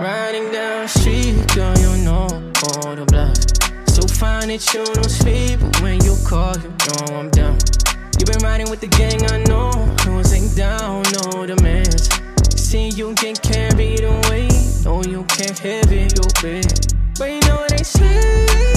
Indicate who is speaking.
Speaker 1: Riding down the street, girl, you know all the bluffs. So fine that you don't sleep, but when you call, you know I'm down. You been riding with the gang, I know. Those ain't down, no demands. See you get carried away. No, you can't have it your way. But you know what they say.